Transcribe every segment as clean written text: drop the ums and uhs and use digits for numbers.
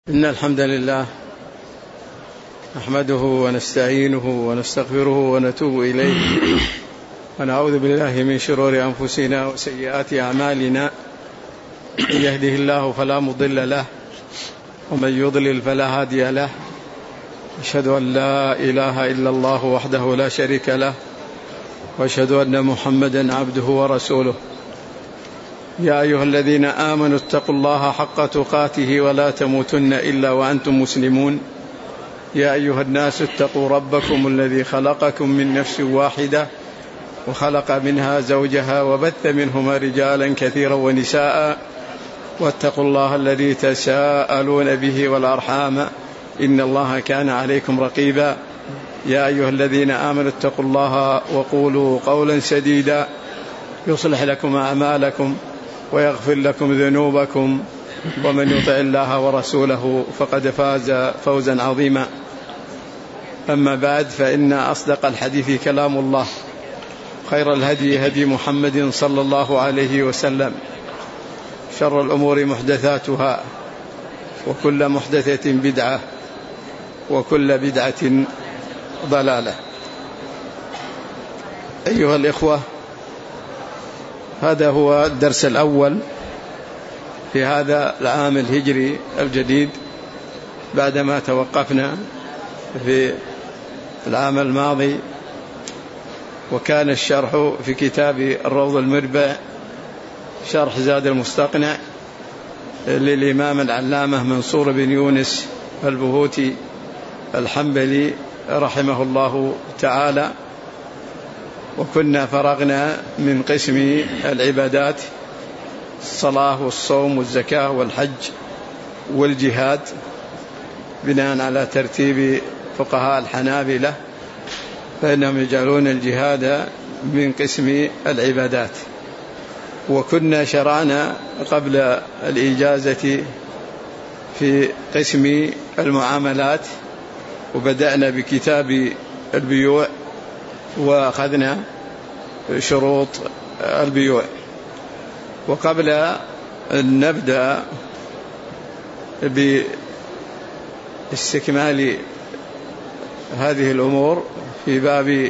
إن الحمد لله نحمده ونستعينه ونستغفره ونتوب إليه ونعوذ بالله من شرور أنفسنا وسيئات أعمالنا. من يهده الله فلا مضل له ومن يضلل فلا هادي له. أشهد أن لا إله إلا الله وحده لا شريك له وأشهد أن محمدا عبده ورسوله. يا أيها الذين آمنوا اتقوا الله حق تقاته ولا تموتن إلا وأنتم مسلمون. يا أيها الناس اتقوا ربكم الذي خلقكم من نفس واحدة وخلق منها زوجها وبث منهما رجالا كثيرا ونساء واتقوا الله الذي تساءلون به والأرحام إن الله كان عليكم رقيبا. يا أيها الذين آمنوا اتقوا الله وقولوا قولا سديدا يصلح لكم أعمالكم ويغفر لكم ذنوبكم ومن يطع الله ورسوله فقد فاز فوزا عظيما. أما بعد، فإن أصدق الحديث كلام الله، خير الهدي هدي محمد صلى الله عليه وسلم، شر الأمور محدثاتها وكل محدثة بدعة وكل بدعة ضلالة. أيها الإخوة، هذا هو الدرس الأول في هذا العام الهجري الجديد بعدما توقفنا في العام الماضي، وكان الشرح في كتاب الروض المربع شرح زاد المستقنع للإمام العلامة منصور بن يونس البهوتي الحنبلي رحمه الله تعالى. وكنا فرغنا من قسم العبادات: الصلاة والصوم والزكاة والحج والجهاد، بناء على ترتيب فقهاء الحنابلة، فإنهم يجعلون الجهاد من قسم العبادات. وكنا شرعنا قبل الإجازة في قسم المعاملات، وبدأنا بكتاب البيوع وأخذنا شروط البيوع. وقبل أن نبدأ باستكمال هذه الأمور في باب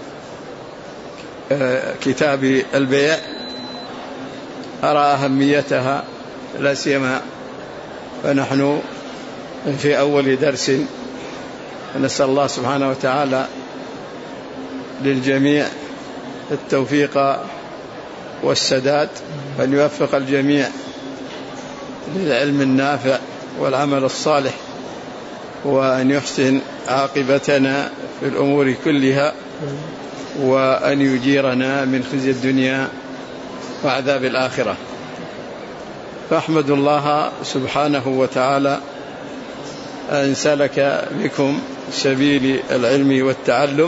كتاب البيع، أرى أهميتها، لا سيما فنحن في أول درس. نسأل الله سبحانه وتعالى للجميع التوفيق والسداد، وأن يوفق الجميع للعلم النافع والعمل الصالح، وأن يحسن عاقبتنا في الأمور كلها، وأن يجيرنا من خزي الدنيا وعذاب الآخرة. فأحمد الله سبحانه وتعالى أن سلك بكم سبيل العلم والتعلم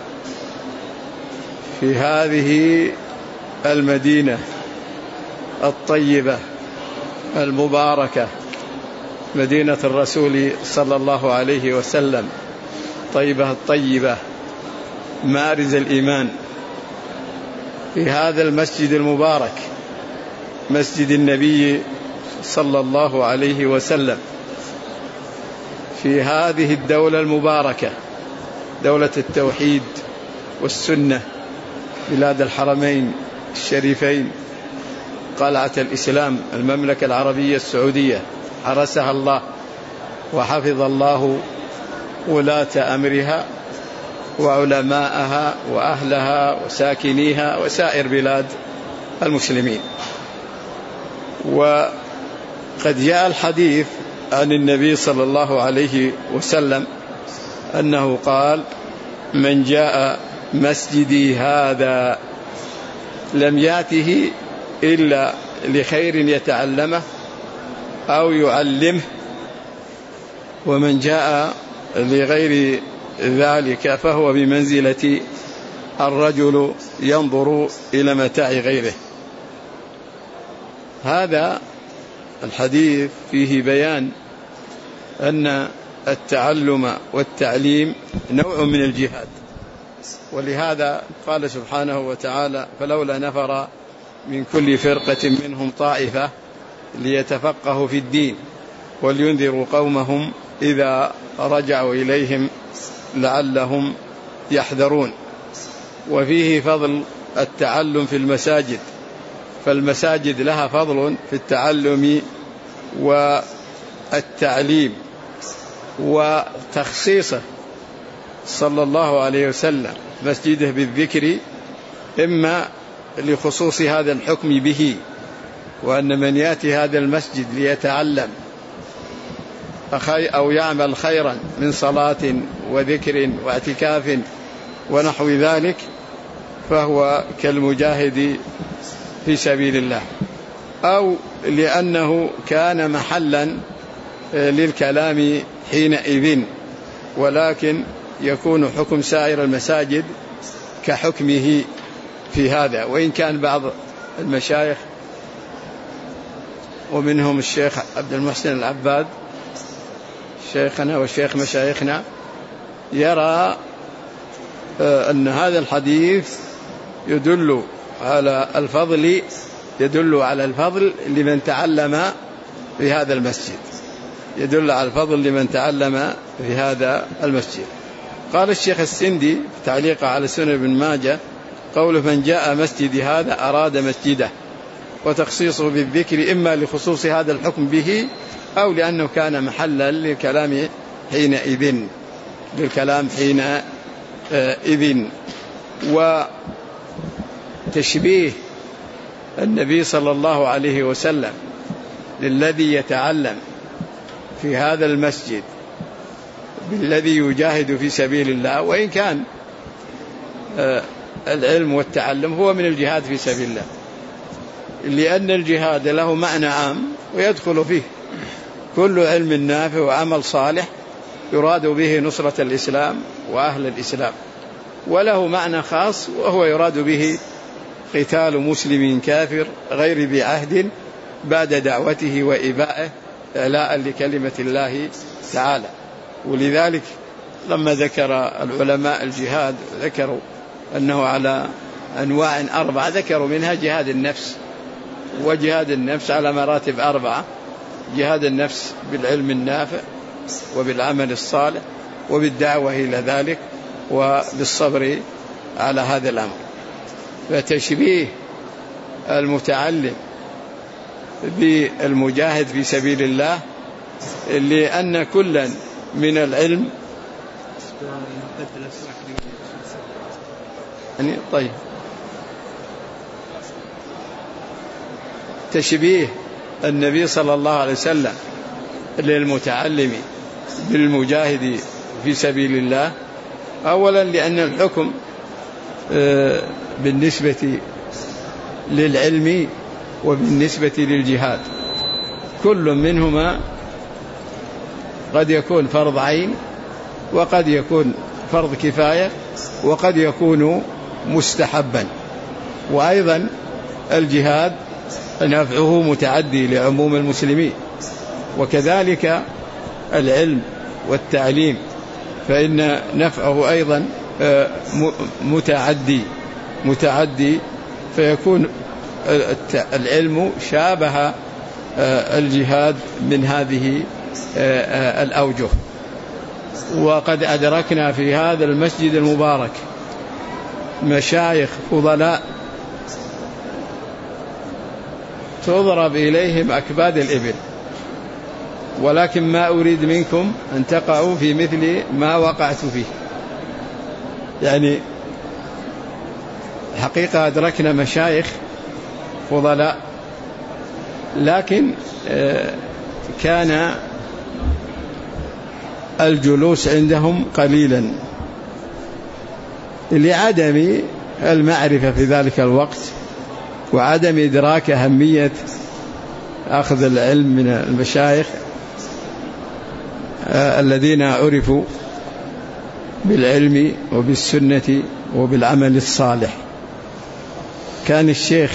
في هذه المدينة الطيبة المباركة، مدينة الرسول صلى الله عليه وسلم، طيبة الطيبة، مارز الإيمان، في هذا المسجد المبارك، مسجد النبي صلى الله عليه وسلم، في هذه الدولة المباركة، دولة التوحيد والسنة، بلاد الحرمين الشريفين، قلعة الإسلام، المملكة العربية السعودية، حرسها الله وحفظ الله ولاة أمرها وعلماءها وأهلها وساكنيها وسائر بلاد المسلمين. وقد جاء الحديث عن النبي صلى الله عليه وسلم أنه قال: من جاء مسجدي هذا لم يأته إلا لخير يتعلمه أو يعلمه، ومن جاء لغير ذلك فهو بمنزلة الرجل ينظر إلى متاع غيره. هذا الحديث فيه بيان أن التعلم والتعليم نوع من الجهاد، ولهذا قال سبحانه وتعالى: فلولا نفر من كل فرقة منهم طائفة ليتفقهوا في الدين ولينذروا قومهم إذا رجعوا إليهم لعلهم يحذرون. وفيه فضل التعلم في المساجد، فالمساجد لها فضل في التعلم والتعليم، وتخصيصه صلى الله عليه وسلم مسجده بالذكر إما لخصوص هذا الحكم به، وأن من يأتي هذا المسجد ليتعلم أو يعمل خيرا من صلاة وذكر واعتكاف ونحو ذلك فهو كالمجاهد في سبيل الله، أو لأنه كان محلا للكلام حينئذ، ولكن يكون حكم سائر المساجد كحكمه في هذا. وإن كان بعض المشايخ ومنهم الشيخ عبد المحسن العباد شيخنا وشيخ مشايخنا يرى أن هذا الحديث يدل على الفضل لمن تعلم في هذا المسجد، يدل على الفضل لمن تعلم في هذا المسجد. قال الشيخ السندي تعليق على سنن ابن ماجه قوله من جاء مسجد هذا أراد مسجده، وتخصيصه بالذكر إما لخصوص هذا الحكم به أو لأنه كان محلا للكلام حينئذ. وتشبيه النبي صلى الله عليه وسلم للذي يتعلم في هذا المسجد بالذي يجاهد في سبيل الله، وإن كان العلم والتعلم هو من الجهاد في سبيل الله، لأن الجهاد له معنى عام ويدخل فيه كل علم نافع وعمل صالح يراد به نصرة الإسلام وأهل الإسلام، وله معنى خاص وهو يراد به قتال مسلم كافر غير ذي عهد بعد دعوته وإبائه إعلاء لكلمة الله تعالى. ولذلك لما ذكر العلماء الجهاد ذكروا أنه على أنواع 4، ذكروا منها جهاد النفس، وجهاد النفس على مراتب 4، جهاد النفس بالعلم النافع وبالعمل الصالح وبالدعوة إلى ذلك وبالصبر على هذا الأمر. فتشبيه المتعلم بالمجاهد في سبيل الله لأن كلا من العلم طيب تشبيه النبي صلى الله عليه وسلم للمتعلم بالمجاهد في سبيل الله أولا لأن الحكم بالنسبة للعلم وبالنسبة للجهاد كل منهما قد يكون فرض عين وقد يكون فرض كفاية وقد يكون مستحبا. وأيضا الجهاد نفعه متعدي لعموم المسلمين، وكذلك العلم والتعليم فإن نفعه أيضا متعدي فيكون العلم شابه الجهاد من هذه الأوجه. وقد أدركنا في هذا المسجد المبارك مشايخ فضلاء تضرب إليهم أكباد الإبل، ولكن ما أريد منكم أن تقعوا في مثل ما وقعت فيه. يعني حقيقة أدركنا مشايخ فضلاء لكن كان الجلوس عندهم قليلا لعدم المعرفة في ذلك الوقت وعدم إدراك أهمية أخذ العلم من المشايخ الذين عرفوا بالعلم وبالسنة وبالعمل الصالح. كان الشيخ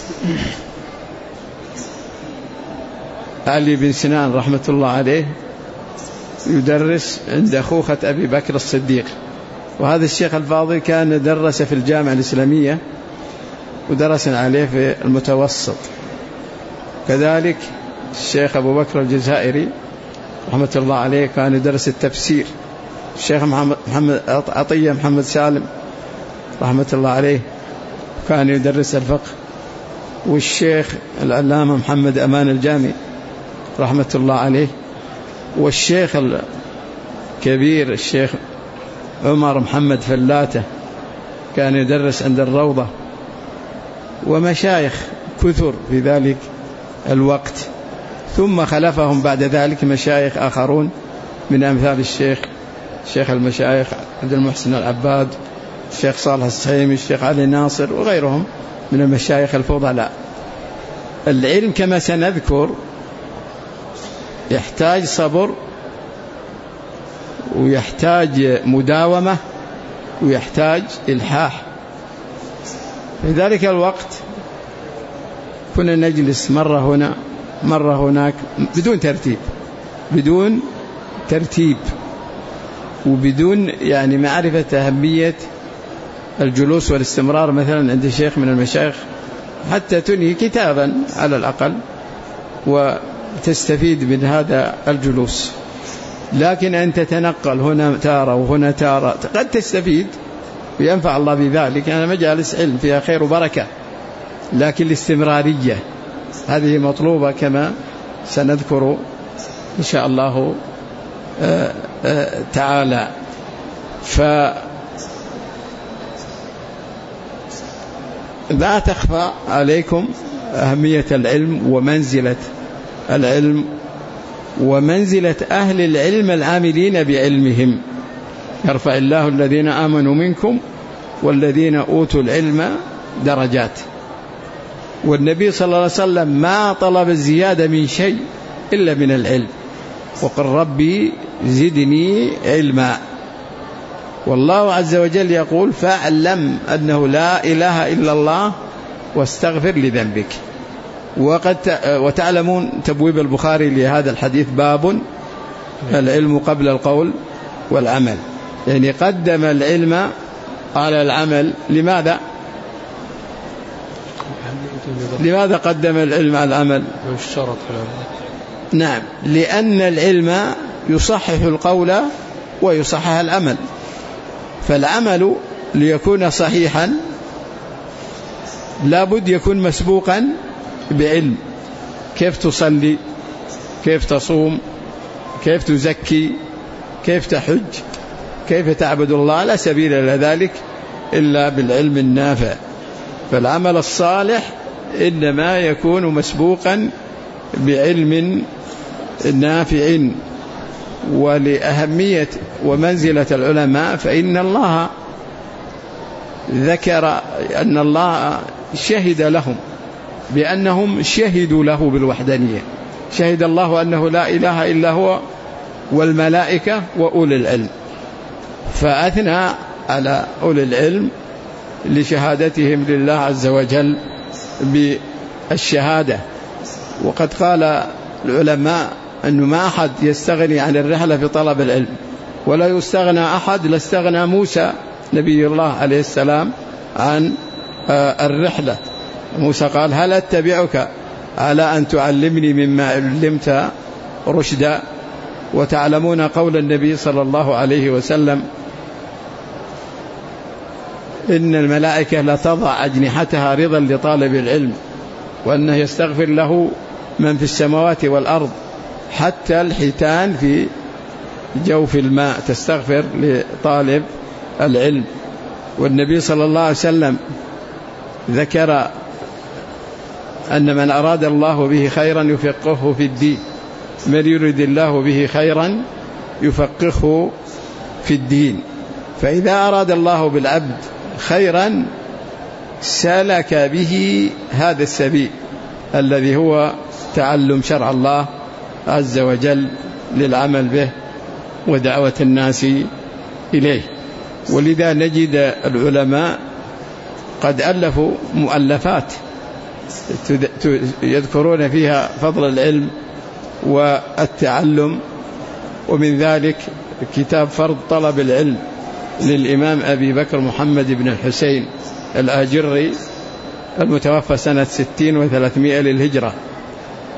علي بن سنان رحمة الله عليه يدرس عند خوخة أبي بكر الصديق، وهذا الشيخ الفاضل كان درس في الجامعة الإسلامية ودرس عليه في المتوسط. كذلك الشيخ أبو بكر الجزائري رحمة الله عليه كان يدرس التفسير. الشيخ محمد عطية محمد سالم رحمة الله عليه كان يدرس الفقه. والشيخ العلامة محمد أمان الجامي رحمة الله عليه. والشيخ الكبير الشيخ عمر محمد فلاتة كان يدرس عند الروضة. ومشايخ كثر في ذلك الوقت. ثم خلفهم بعد ذلك مشايخ آخرون من أمثال الشيخ المشايخ عبد المحسن العباد، الشيخ صالح السحيمي، الشيخ علي ناصر وغيرهم من المشايخ الفضلاء. العلم كما سنذكر يحتاج صبر ويحتاج مداومة ويحتاج إلحاح. في ذلك الوقت كنا نجلس مرة هنا مرة هناك بدون ترتيب وبدون يعني معرفة أهمية الجلوس والاستمرار مثلا عند شيخ من المشايخ حتى تنهي كتابا على الأقل وتستفيد من هذا الجلوس. لكن أن تتنقل هنا تارة وهنا تارة قد تستفيد وينفع الله بذلك. أنا مجالس علم فيها خير وبركة، لكن الاستمرارية هذه مطلوبة كما سنذكر إن شاء الله تعالى. لا تخفى عليكم أهمية العلم ومنزلة العلم ومنزلة أهل العلم العاملين بعلمهم. يرفع الله الذين آمنوا منكم والذين أوتوا العلم درجات. والنبي صلى الله عليه وسلم ما طلب الزيادة من شيء إلا من العلم، وقل ربي زدني علما. والله عز وجل يقول فاعلم أنه لا إله إلا الله واستغفر لذنبك. وتعلمون تبويب البخاري لهذا الحديث باب العلم قبل القول والعمل، يعني قدم العلم على العمل. لماذا قدم العلم على العمل؟ نعم، لأن العلم يصحح القول ويصحح العمل. فالعمل ليكون صحيحا لابد يكون مسبوقا بعلم. كيف تصلي، كيف تصوم، كيف تزكي، كيف تحج، كيف تعبد الله، لا سبيل إلى ذلك إلا بالعلم النافع. فالعمل الصالح إنما يكون مسبوقا بعلم نافع. ولأهمية ومنزلة العلماء فإن الله ذكر أن الله شهد لهم بأنهم شهدوا له بالوحدانية. شهد الله أنه لا إله إلا هو والملائكة وأولي العلم، فأثنى على أولي العلم لشهادتهم لله عز وجل بالشهادة. وقد قال العلماء أنه ما أحد يستغني عن الرحلة في طلب العلم، ولا يستغنى أحد لاستغنى موسى نبي الله عليه السلام عن الرحلة. موسى قال هل أتبعك على أن تعلمني مما علمت رشدا. وتعلمون قول النبي صلى الله عليه وسلم إن الملائكة لا تضع أجنحتها رضا لطالب العلم، وأنه يستغفر له من في السماوات والأرض حتى الحيتان في جوف الماء تستغفر لطالب العلم. والنبي صلى الله عليه وسلم ذكر أن من أراد الله به خيرا يفقهه في الدين، من يريد الله به خيرا يفقهه في الدين. فإذا أراد الله بالعبد خيرا سلك به هذا السبيل الذي هو تعلم شرع الله عز وجل للعمل به ودعوة الناس إليه. ولذا نجد العلماء قد ألفوا مؤلفات يذكرون فيها فضل العلم والتعلم. ومن ذلك كتاب فرض طلب العلم للإمام أبي بكر محمد بن الحسين الآجري المتوفى سنة 60 و300 للهجرة.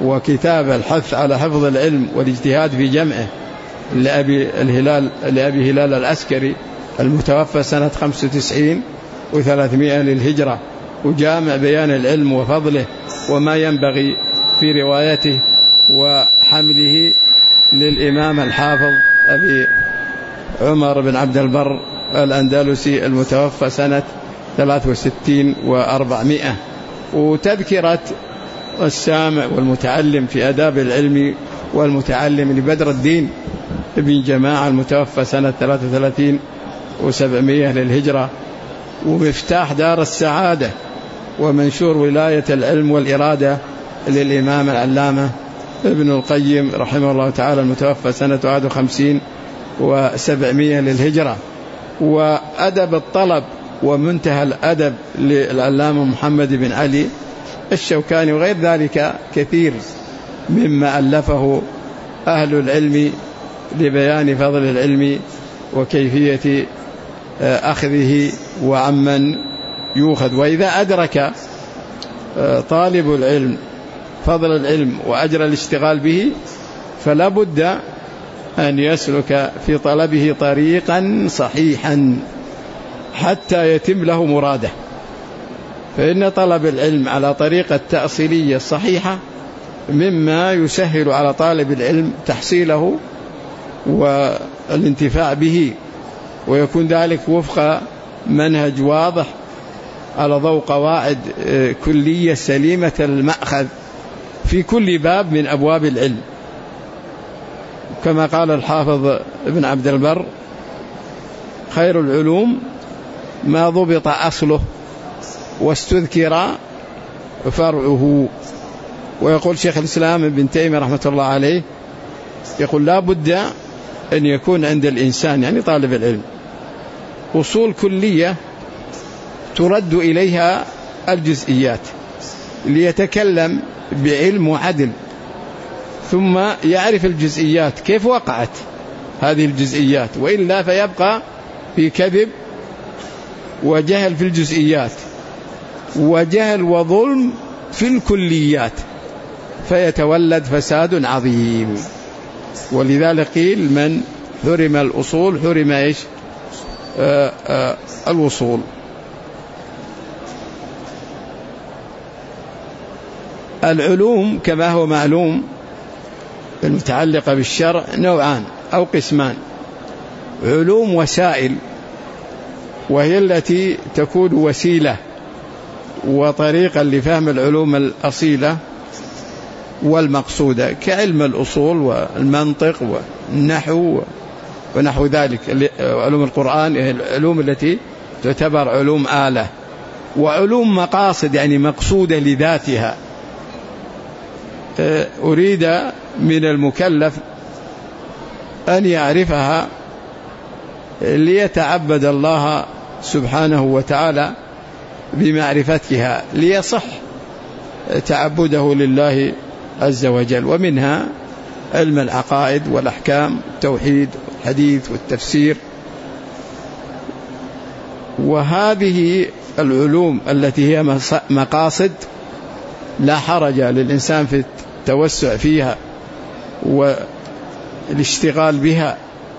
وكتاب الحث على حفظ العلم والاجتهاد في جمعه لأبي هلال العسكري المتوفى سنة 95 و300 للهجرة، وجامع بيان العلم وفضله وما ينبغي في روايته وحمله للإمام الحافظ أبي عمر بن عبد البر الأندلسي المتوفى سنة 63 و400. وتذكرة السامع والمتعلم في آداب العلم والمتعلم لبدر الدين ابن جماعة المتوفى سنة 33 و700 للهجرة، ومفتاح دار السعادة ومنشور ولاية العلم والإرادة للإمام العلامة ابن القيم رحمه الله تعالى المتوفى سنة 51 و700 للهجرة، وأدب الطلب ومنتهى الأدب للعلامة محمد بن علي الشوكاني، وغير ذلك كثير مما ألفه أهل العلم لبيان فضل العلم وكيفية أخذه وعمن يؤخذ. وإذا أدرك طالب العلم فضل العلم وأجر الاشتغال به فلا بد أن يسلك في طلبه طريقا صحيحا حتى يتم له مراده، فإن طلب العلم على طريقة التأصيلية الصحيحة مما يسهل على طالب العلم تحصيله والانتفاع به، ويكون ذلك وفق منهج واضح على ضوء قواعد كلية سليمة المأخذ في كل باب من أبواب العلم. كما قال الحافظ ابن عبد البر: خير العلوم ما ضبط أصله واستذكر فرعه. ويقول شيخ الإسلام ابن تيمية رحمة الله عليه، يقول: لا بد أن يكون عند الإنسان يعني طالب العلم أصول كلية ترد إليها الجزئيات ليتكلم بعلم وعدل، ثم يعرف الجزئيات كيف وقعت هذه الجزئيات، وإلا فيبقى في كذب وجهل في الجزئيات وجهل وظلم في الكليات، فيتولد فساد عظيم. ولذلك قيل: من حرم الأصول حرم إيش؟ الوصول. العلوم كما هو معلوم المتعلقة بالشرع نوعان أو قسمان: علوم وسائل، وهي التي تكون وسيلة وطريقا لفهم العلوم الأصيلة والمقصودة، كعلم الأصول والمنطق والنحو ونحو ذلك. علوم القرآن هي العلوم التي تعتبر علوم آلة. وعلوم مقاصد يعني مقصودة لذاتها، أريد من المكلف أن يعرفها ليتعبد الله سبحانه وتعالى بمعرفتها ليصح تعبده لله عز وجل. ومنها علم العقائد والأحكام، التوحيد والحديث والتفسير. وهذه العلوم التي هي مقاصد لا حرج للإنسان في التوسع فيها والاشتغال بها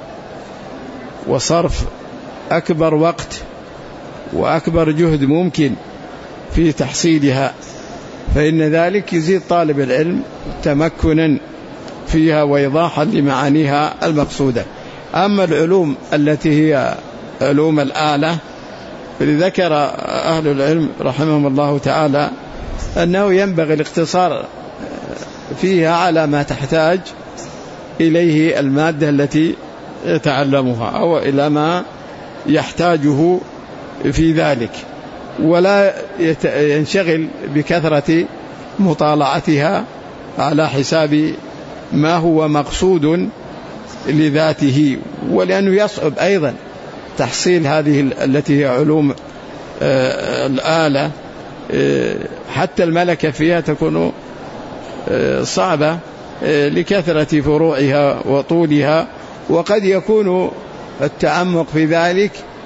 وصرف أكبر وقت وأكبر جهد ممكن في تحصيلها، فإن ذلك يزيد طالب العلم تمكنا فيها وإيضاحا لمعانيها المقصودة. أما العلوم التي هي علوم الآلة فلذكر أهل العلم رحمهم الله تعالى أنه ينبغي الاقتصار فيها على ما تحتاج إليه المادة التي يتعلمها أو إلى ما يحتاجه في ذلك، ولا ينشغل بكثرة مطالعتها على حساب ما هو مقصود لذاته. ولأنه يصعب أيضا تحصيل هذه التي هي علوم الآلة، حتى الملكة فيها تكون صعبة لكثرة فروعها وطولها، وقد يكون التعمق في ذلك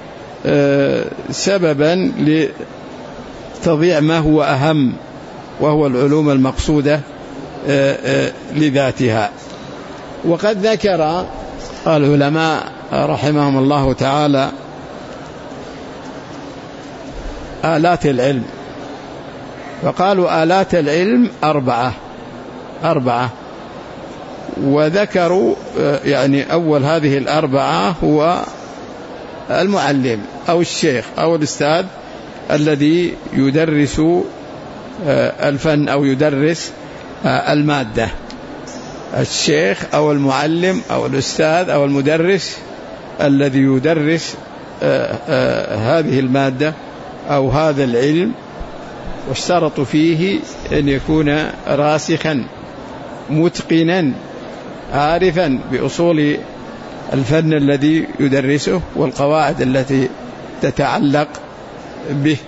سببا لتضييع ما هو أهم وهو العلوم المقصودة لذاتها. وقد ذكر العلماء رحمهم الله تعالى آلات العلم، فقالوا آلات العلم أربعة، وذكروا يعني أول هذه الأربعة هو المعلم أو الشيخ أو الأستاذ الذي يدرس الفن أو يدرس المادة. الشيخ أو المعلم أو الأستاذ أو المدرس الذي يدرس هذه المادة أو هذا العلم، واشترط فيه أن يكون راسخا متقنا عارفا بأصول الفن الذي يدرسه والقواعد التي تتعلق به.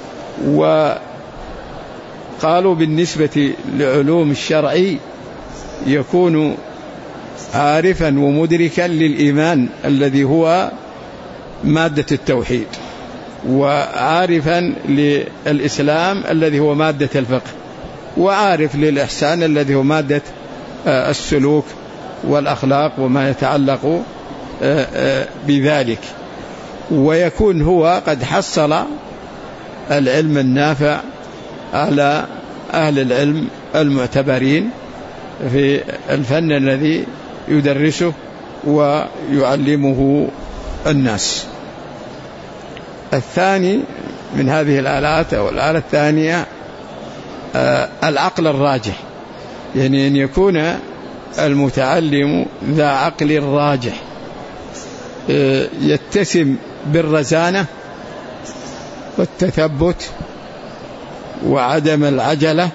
وقالوا بالنسبة لعلوم الشرع يكون عارفا ومدركا للإيمان الذي هو مادة التوحيد، وعارفا للإسلام الذي هو مادة الفقه، وعارف للإحسان الذي هو مادة السلوك والأخلاق وما يتعلق بذلك. ويكون هو قد حصل العلم النافع على أهل العلم المعتبرين في الفن الذي يدرسه ويعلمه الناس. الثاني من هذه الآلات أو الآلة الثانية العقل الراجح، يعني أن يكون المتعلم ذا عقل راجح يتسم بالرزانة والتثبت وعدم العجلة.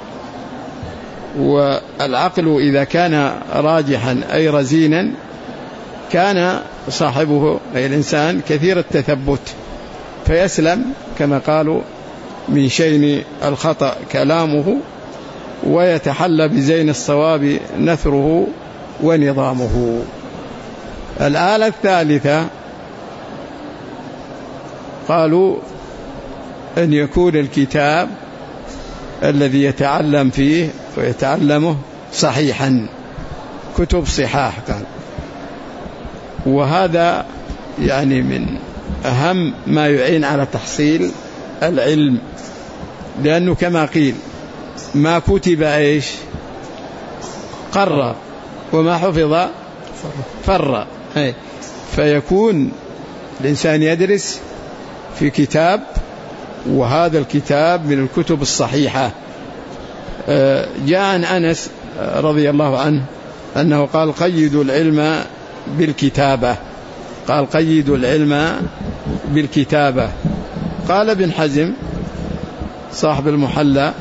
والعقل إذا كان راجحا أي رزينا كان صاحبه أي الإنسان كثير التثبت، فيسلم كما قالوا من شين الخطأ كلامه، ويتحلى بزين الصواب نثره ونظامه. الآلة الثالثة قالوا أن يكون الكتاب الذي يتعلم فيه ويتعلمه صحيحا، كتب صحاح قال. وهذا يعني من أهم ما يعين على تحصيل العلم، لأنه كما قيل ما كتب إيش قرر وما حفظ فر. فيكون الإنسان يدرس في كتاب، وهذا الكتاب من الكتب الصحيحة. جاء عن أنس رضي الله عنه أنه قال قيدوا العلم بالكتابة، قال قيدوا العلم بالكتابة. قال ابن حزم صاحب المحلى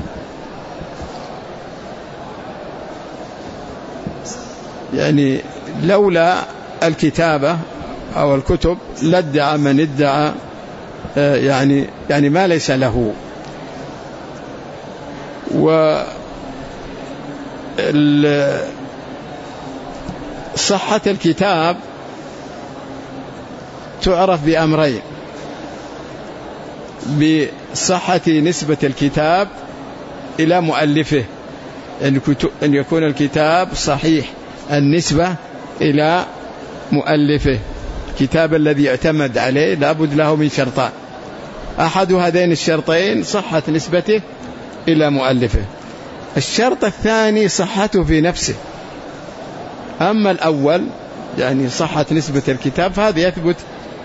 يعني لولا الكتابة أو الكتب لادعى من ادعى يعني ما ليس له. صحة الكتاب تعرف بأمرين: بصحة نسبة الكتاب إلى مؤلفه، أن يكون الكتاب صحيح النسبة إلى مؤلفه. الكتاب الذي يعتمد عليه لابد له من شرطان: أحد هذين الشرطين صحة نسبته إلى مؤلفه، الشرط الثاني صحته في نفسه. أما الأول يعني صحة نسبة الكتاب فهذا يثبت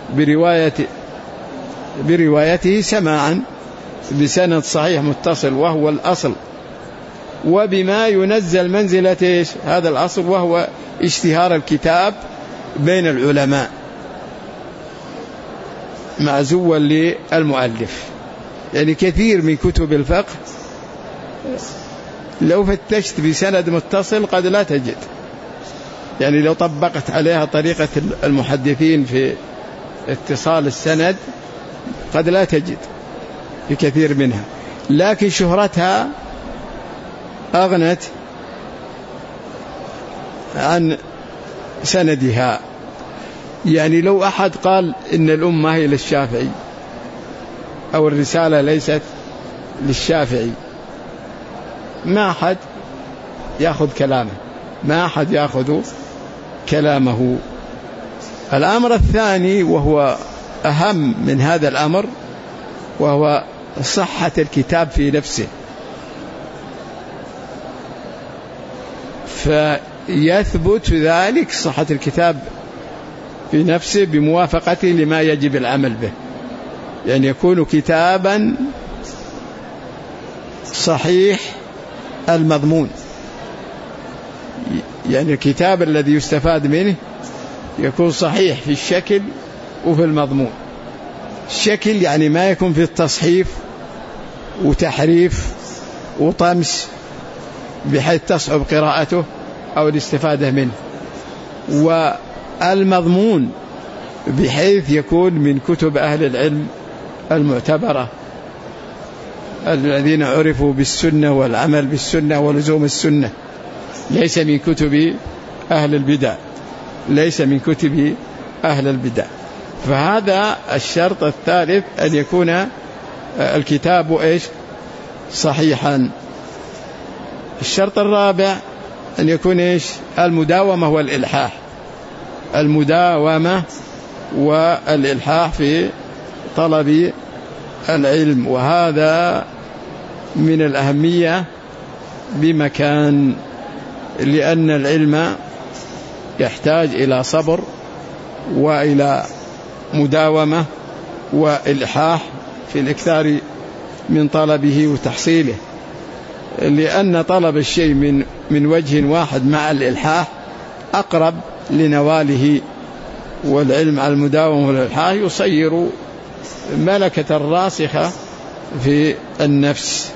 بروايته سماعا بسند صحيح متصل وهو الأصل، وبما ينزل منزلة هذا الأصل وهو اشتهار الكتاب بين العلماء معزوا للمؤلف. يعني كثير من كتب الفقه لو فتشت بسند متصل قد لا تجد، يعني لو طبقت عليها طريقة المحدثين في اتصال السند قد لا تجد في كثير منها، لكن شهرتها أغنت عن سندها. يعني لو أحد قال إن الأمة هي للشافعي أو الرسالة ليست للشافعي، ما أحد يأخذ كلامه، ما أحد يأخذ كلامه. الأمر الثاني وهو أهم من هذا الأمر وهو صحة الكتاب في نفسه، فيثبت ذلك صحة الكتاب في نفسه بموافقته لما يجب العمل به، يعني يكون كتابا صحيح المضمون، يعني الكتاب الذي يستفاد منه يكون صحيح في الشكل وفي المضمون. الشكل يعني ما يكون في التصحيف وتحريف وطمس بحيث تصعب قراءته أو الاستفادة منه، والمضمون بحيث يكون من كتب أهل العلم المعتبرة الذين عرفوا بالسنة والعمل بالسنة ولزوم السنة، ليس من كتب أهل البدع، ليس من كتب أهل البدع. فهذا الشرط الثالث، أن يكون الكتاب صحيحا. الشرط الرابع أن يكون المداومة والإلحاح، المداومة والإلحاح في طلب العلم، وهذا من الأهمية بمكان، لأن العلم يحتاج إلى صبر وإلى مداومة وإلحاح في الإكثار من طلبه وتحصيله، لأن طلب الشيء من وجه واحد مع الإلحاح أقرب لنواله، والعلم على المداومة والإلحاح يصير ملكة راسخة في النفس.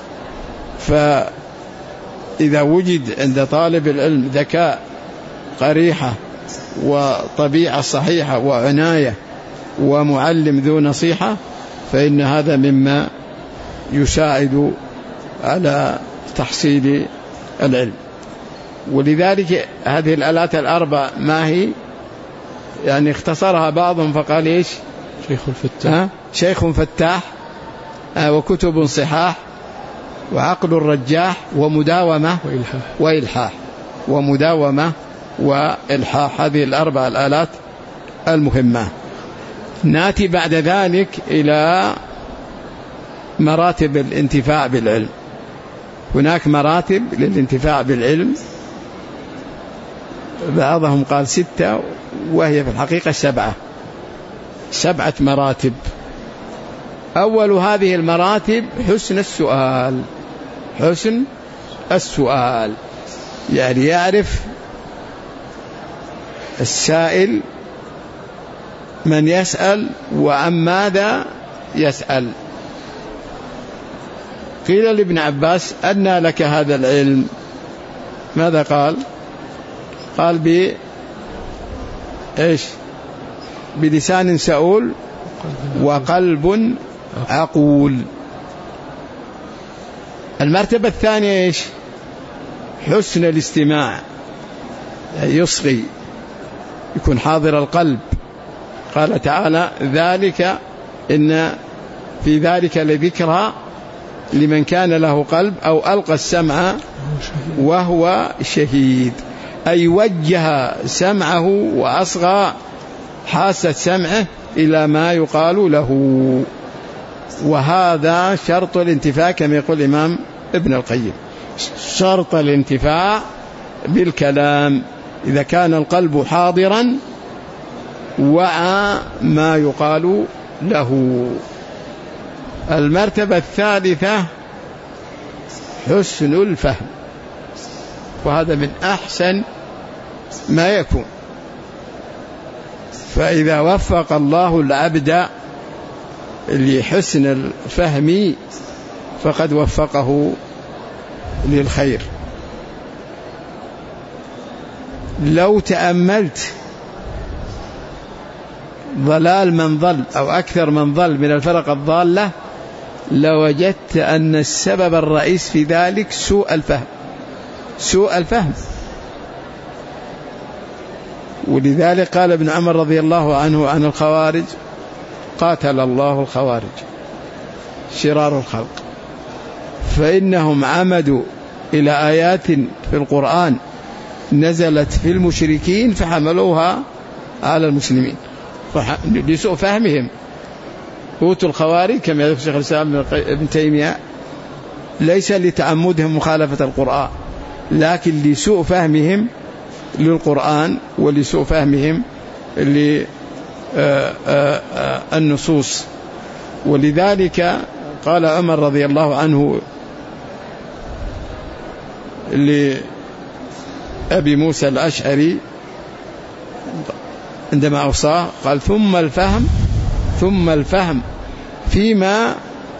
فإذا وجد عند طالب العلم ذكاء قريحة وطبيعة صحيحة وعناية ومعلم ذو نصيحة، فإن هذا مما يساعد على تحصيل العلم. ولذلك هذه الآلات الأربع ما هي؟ يعني اختصرها بعضهم فقال شيخ فتاح وكتب صحاح وعقل رجاح ومداومة وإلحاح، ومداومة وإلحاح، هذه الأربع الآلات المهمة. نأتي بعد ذلك إلى مراتب الانتفاع بالعلم. هناك مراتب للانتفاع بالعلم، بعضهم قال 6 وهي في الحقيقة 7 مراتب. أول هذه المراتب حسن السؤال، يعني يعرف السائل من يسأل وعن ماذا يسأل. قيل لابن عباس: أنى لك هذا العلم؟ ماذا قال؟ قال بلسان سؤول وقلب عقول. المرتبة الثانية حسن الاستماع، يصغي، يكون حاضر القلب. قال تعالى: ذلك إن في ذلك لذكرى لمن كان له قلب أو ألقى السمع وهو شهيد، أي وجه سمعه وأصغى حاسة سمعه إلى ما يقال له. وهذا شرط الانتفاع كما يقول الإمام ابن القيم، شرط الانتفاع بالكلام إذا كان القلب حاضرا وعى ما يقال له. المرتبة الثالثة حسن الفهم، وهذا من أحسن ما يكون. فإذا وفق الله العبد لحسن الفهم فقد وفقه للخير. لو تأملت ضلال من ضل أو أكثر من ضل من الفرق الضالة لوجدت أن السبب الرئيس في ذلك سوء الفهم. ولذلك قال ابن عمر رضي الله عنه عن الخوارج: قاتل الله الخوارج شرار الخلق، فإنهم عمدوا إلى آيات في القرآن نزلت في المشركين فحملوها على المسلمين لسوء فهمهم. أوتوا الخوارج كما يذكر شيخ الإسلام ابن تيمية ليس لتعمدهم مخالفة القرآن، لكن لسوء فهمهم للقرآن ولسوء فهمهم للنصوص. ولذلك قال عمر رضي الله عنه لأبي موسى الأشعري عندما أوصاه قال ثم الفهم فيما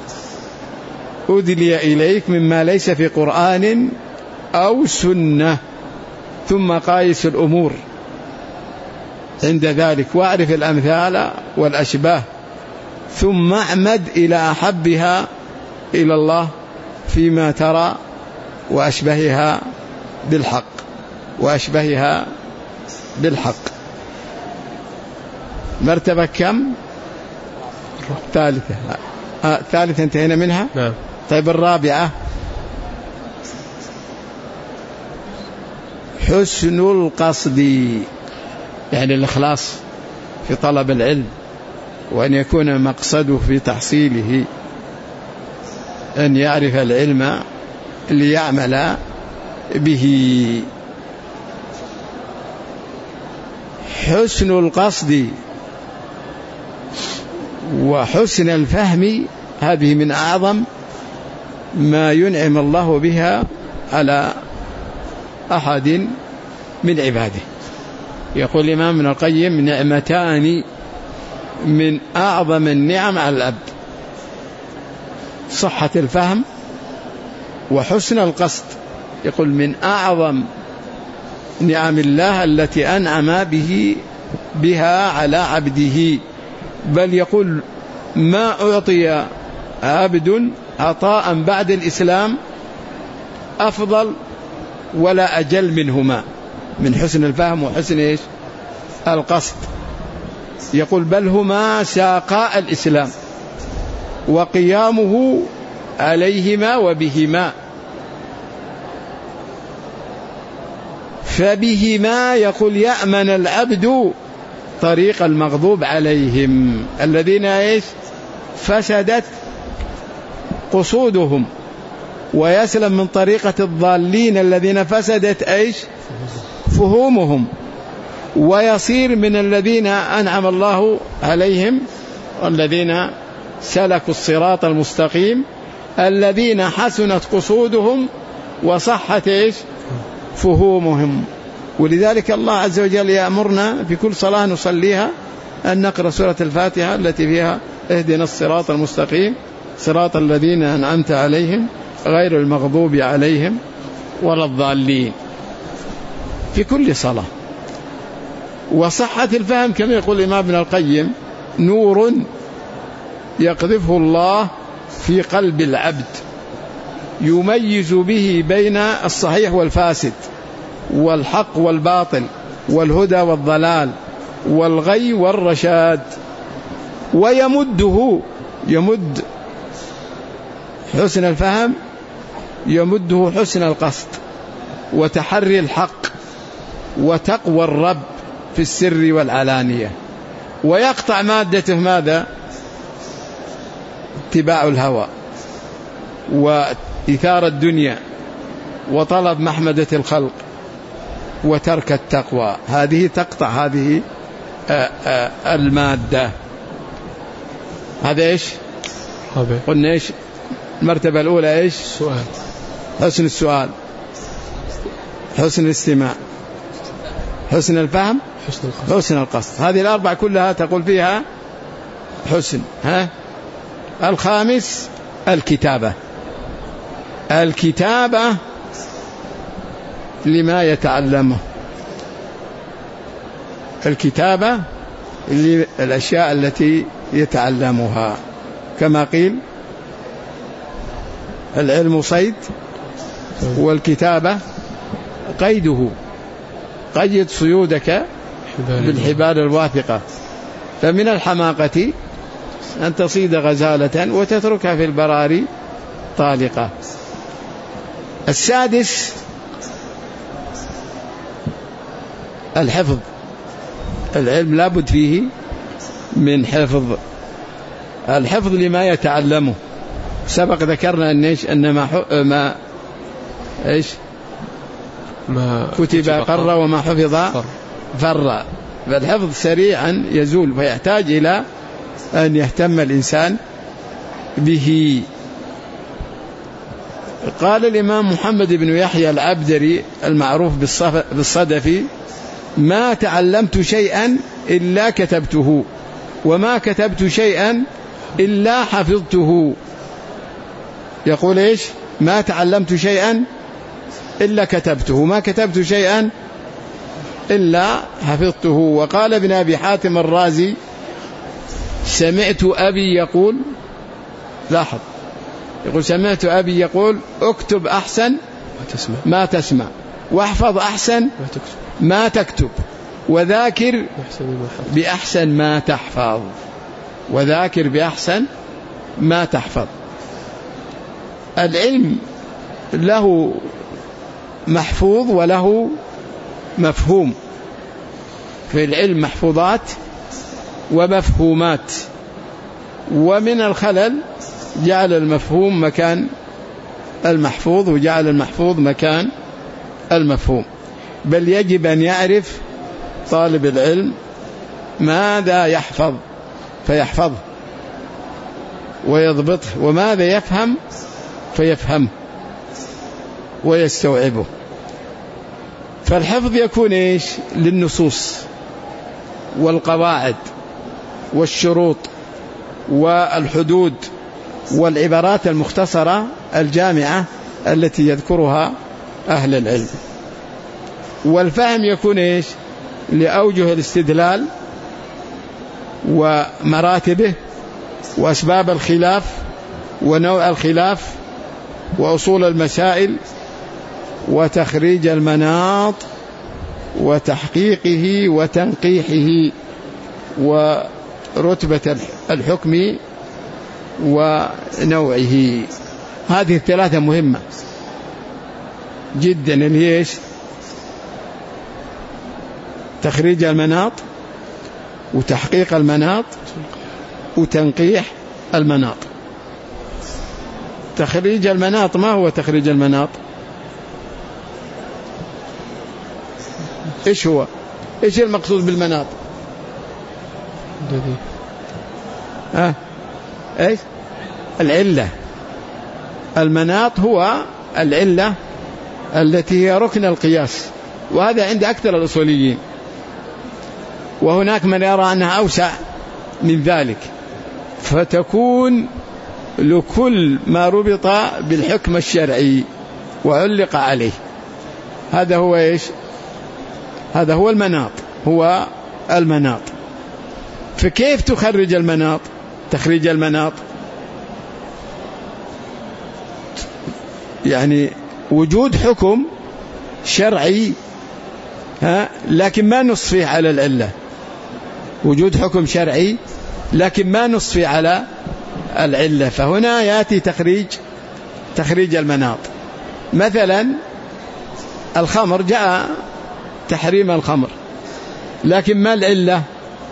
أدلي إليك مما ليس في قرآن أو سنة، ثم قايس الأمور عند ذلك واعرف الأمثال والأشباه، ثم اعمد إلى أحبها إلى الله فيما ترى وأشبهها بالحق. مرتبة كم؟ ثالثة انتهينا منها. نعم. طيب الرابعة حسن القصد، يعني الإخلاص في طلب العلم، وأن يكون مقصده في تحصيله أن يعرف العلم ليعمل به. حسن القصد وحسن الفهم هذه من أعظم ما ينعم الله بها على أحد من عباده. يقول الإمام ابن القيم نعمتان من أعظم النعم على العبد، صحة الفهم وحسن القصد. يقول من أعظم نعم الله التي أنعم بها على عبده، بل يقول ما أعطي عبد عطاء بعد الإسلام أفضل ولا أجل منهما، من حسن الفهم وحسن القصد. يقول بل هما ساقاء الإسلام وقيامه عليهما وبهما، فبهما يقول يأمن العبد طريق المغضوب عليهم الذين فسدت قصودهم، ويسلم من طريقة الضالين الذين فسدت فهومهم، ويصير من الذين أنعم الله عليهم والذين سلكوا الصراط المستقيم الذين حسنت قصودهم وصحت فهومهم. ولذلك الله عز وجل يأمرنا في كل صلاة نصليها أن نقرأ سورة الفاتحة التي فيها اهدنا الصراط المستقيم صراط الذين أنعمت عليهم غير المغضوب عليهم ولا الضالين في كل صلاة. وصحة الفهم كما يقول الإمام ابن القيم نور يقذفه الله في قلب العبد يميز به بين الصحيح والفاسد والحق والباطل والهدى والضلال والغي والرشاد، يمد حسن الفهم يمده حسن القصد وتحري الحق وتقوى الرب في السر والعلانية، ويقطع مادته ماذا؟ اتباع الهوى وإثارة الدنيا وطلب محمدة الخلق وترك التقوى. هذه تقطع هذه المادة. هذا قلنا المرتبة الأولى السؤال، حسن السؤال، حسن الاستماع، حسن الفهم، حسن القصد. هذه الأربع كلها تقول فيها حسن. الخامس الكتابة لما يتعلمه، الكتابة للأشياء التي يتعلمها، كما قيل العلم صيد والكتابة قيده، قيد صيودك بالحبال الواثقة. فمن الحماقة أن تصيد غزالة وتتركها في البراري طالقة. السادس الحفظ. العلم لابد فيه من حفظ. الحفظ لما يتعلمه. سبق ذكرنا أن ما كتب قر وما حفظ فر. فالحفظ سريعا يزول، فيحتاج إلى أن يهتم الإنسان به. قال الإمام محمد بن يحيى العبدري المعروف بالصدفي: ما تعلمت شيئا إلا كتبته، وما كتبت شيئا إلا حفظته. يقول إيش؟ ما تعلمت شيئا إلا كتبته، ما كتبت شيئا إلا حفظته. وقال ابن أبي حاتم الرازي: سمعت أبي يقول، لاحظ، يقول سمعت أبي يقول: اكتب أحسن ما تسمع، واحفظ أحسن ما تكتب، وذاكر بأحسن ما تحفظ. وذاكر بأحسن ما تحفظ. العلم له محفوظ وله مفهوم. في العلم محفوظات ومفهومات، ومن الخلل جعل المفهوم مكان المحفوظ، وجعل المحفوظ مكان المفهوم. بل يجب أن يعرف طالب العلم ماذا يحفظ فيحفظه ويضبطه، وماذا يفهم فيفهمه ويستوعبه. فالحفظ يكون إيش؟ للنصوص والقواعد والشروط والحدود والعبارات المختصرة الجامعة التي يذكرها أهل العلم. والفهم يكون إيش؟ لأوجه الاستدلال ومراتبه وأسباب الخلاف ونوع الخلاف وأصول المسائل وتخريج المناط وتحقيقه وتنقيحه ورتبة الحكم ونوعه. هذه الثلاثة مهمة جدا، اللي هي إيش؟ تخريج المناط وتحقيق المناط وتنقيح المناط. تخريج المناط، ما هو تخريج المناط؟ إيش هو؟ إيش المقصود بالمناط؟ إيش؟ العلة. المناط هو العلة التي هي ركن القياس، وهذا عند أكثر الأصوليين، وهناك من يرى أنها أوسع من ذلك، فتكون لكل ما ربط بالحكم الشرعي وعلق عليه. هذا هو إيش؟ هذا هو المناط، هو المناط. فكيف تخرج المناط؟ تخريج المناط يعني وجود حكم شرعي لكن ما نص فيه على العلة. وجود حكم شرعي لكن ما نص فيه على العلة، فهنا يأتي تخريج المناط. مثلا الخمر، جاء تحريم الخمر، لكن ما العلة؟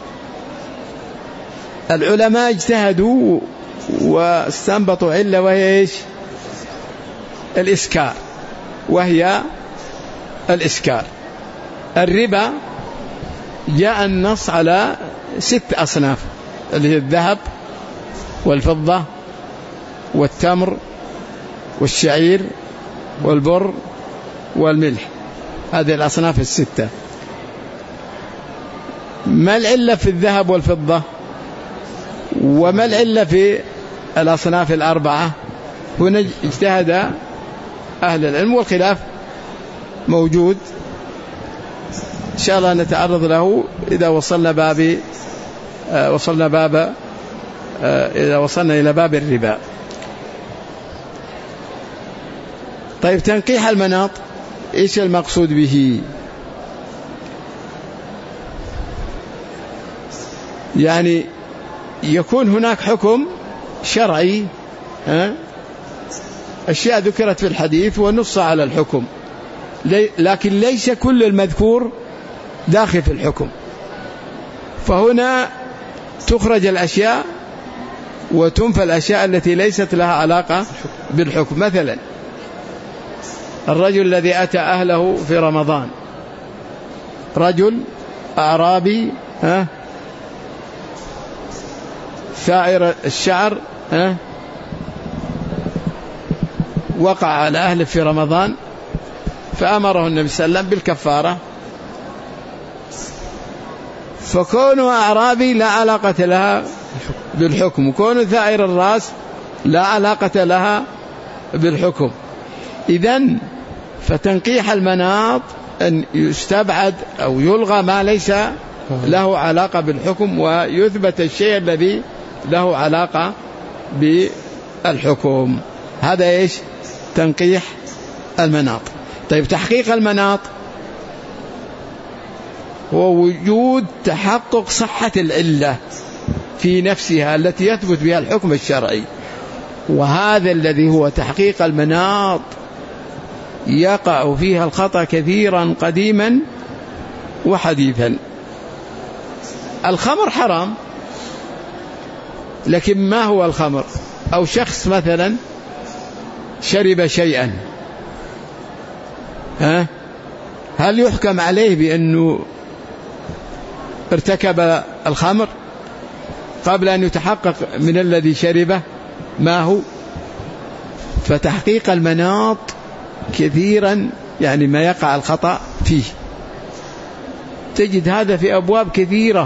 العلماء اجتهدوا واستنبطوا علة، وهي إيش؟ الإسكار، وهي الإسكار. الربا جاء النص على 6 أصناف، اللي هي الذهب والفضة والتمر والشعير والبر والملح. هذه الأصناف 6. ما العلة في الذهب والفضة؟ وما العلة في الأصناف 4؟ هنا اجتهد أهل العلم، والخلاف موجود إن شاء الله نتعرض له إذا وصلنا إلى باب الربا. طيب، تنقيح المناط إيش المقصود به؟ يعني يكون هناك حكم شرعي أشياء ذكرت في الحديث ونص على الحكم، لكن ليس كل المذكور داخل في الحكم، فهنا تخرج الأشياء وتنفى الأشياء التي ليست لها علاقة بالحكم. مثلا الرجل الذي أتى أهله في رمضان، رجل أعرابي ثائر الشعر وقع على أهله في رمضان، فأمره النبي صلى الله عليه وسلم بالكفارة. فكونه أعرابي لا علاقة لها بالحكم، وكونه ثائر الرأس لا علاقة لها بالحكم. إذن فتنقيح المناط أن يستبعد أو يلغى ما ليس له علاقة بالحكم، ويثبت الشيء الذي له علاقة بالحكم. هذا إيش؟ تنقيح المناط. طيب تحقيق المناط هو وجود تحقق صحة العلة في نفسها التي يثبت بها الحكم الشرعي، وهذا الذي هو تحقيق المناط يقع فيها الخطأ كثيرا قديما وحديثا. الخمر حرام، لكن ما هو الخمر؟ أو شخص مثلا شرب شيئا، هل يحكم عليه بأنه ارتكب الخمر قبل أن يتحقق من الذي شربه ما هو؟ فتحقيق المناط كثيرا يعني ما يقع الخطأ فيه. تجد هذا في أبواب كثيرة.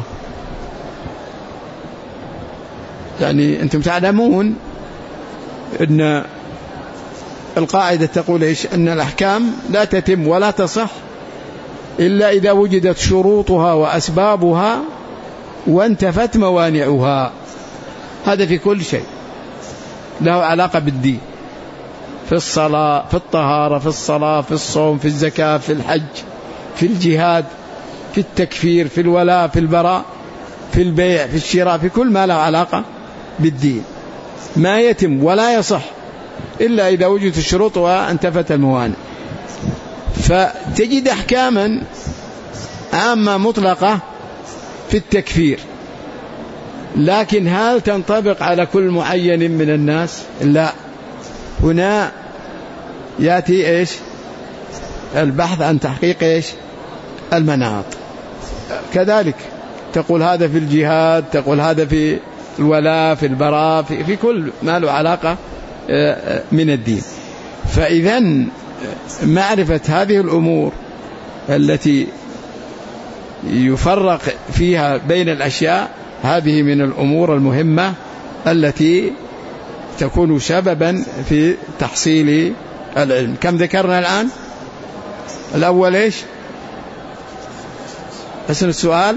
يعني أنتم تعلمون أن القاعدة تقول إيش؟ أن الأحكام لا تتم ولا تصح إلا إذا وجدت شروطها وأسبابها وانتفت موانعها. هذا في كل شيء له علاقة بالدين، في الصلاة، في الطهارة، في الصلاة، في الصوم، في الزكاة، في الحج، في الجهاد، في التكفير، في الولاء، في البراء، في البيع، في الشراء، في كل ما له علاقة بالدين. ما يتم ولا يصح إلا إذا وجدت الشروط وانتفت الموانع. فتجد أحكاما عامة مطلقة في التكفير، لكن هل تنطبق على كل معين من الناس؟ لا. هنا يأتي إيش؟ البحث عن تحقيق إيش؟ المناط. كذلك تقول هذا في الجهاد، تقول هذا في الولاء، في البراء، في كل ما له علاقة من الدين. فإذن معرفة هذه الأمور التي يفرق فيها بين الأشياء، هذه من الأمور المهمة التي تكون سببا في تحصيل العلم. كم ذكرنا الآن؟ الأول إيش؟ حسن السؤال،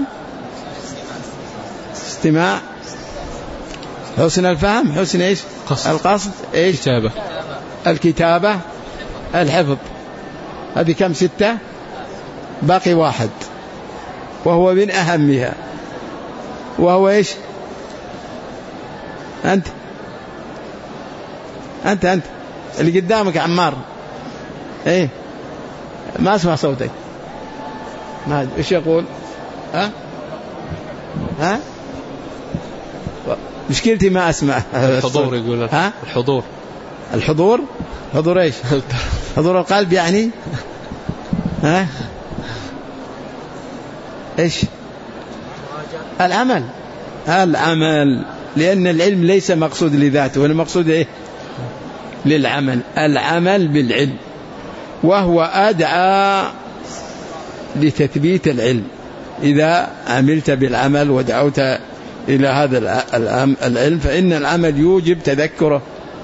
استماع، حسن الفهم، حسن إيش؟ القصد، إيش؟ الكتابة، الحفظ. هذه كم؟ 6. باقي واحد وهو من أهمها، وهو إيش؟ أنت اللي قدامك عمار، إيه ما أسمع صوتك، ما إيش يقول؟ ها مشكلتي ما أسمع. الحضور يقول. الحضور إيش؟ حضور القلب يعني. إيش؟ العمل، لأن العلم ليس مقصود لذاته، والمقصود إيه؟ للعمل. العمل بالعلم، وهو أدعى لتثبيت العلم. إذا عملت بالعمل ودعوت إلى هذا العلم، فإن العمل يوجب تذكره